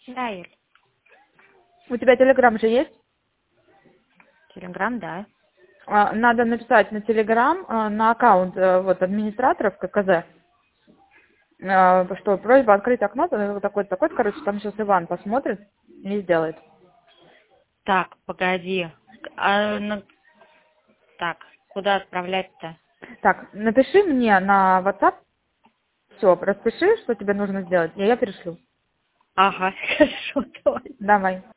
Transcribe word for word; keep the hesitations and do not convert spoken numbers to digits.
Да, Юль. У тебя телеграм же есть? Телеграм, да. А, Надо написать на телеграм, а, на аккаунт э, вот администраторов ККЗ, а, что просьба открыть окно, то такой-то, такой-то, короче, там сейчас Иван посмотрит и сделает. Так, погоди. А, ну, так, куда отправлять-то? Так, напиши мне на WhatsApp, все, распиши, что тебе нужно сделать, и я перешлю. Ага, хорошо, давай. Давай.